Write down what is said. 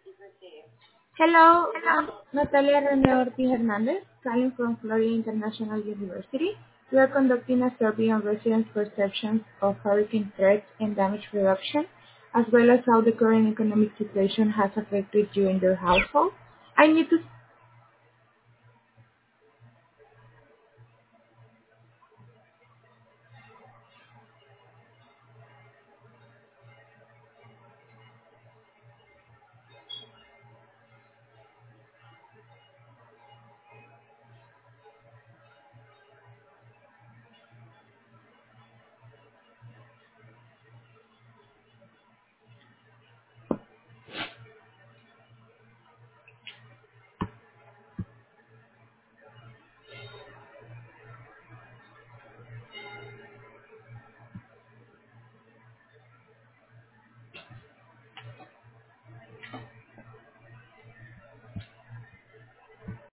Hello, I'm Natalia Rene Ortiz Hernandez, calling from Florida International University. We are conducting a survey on residents' perceptions of hurricane threats and damage reduction, as well as how the current economic situation has affected you in your household. I need to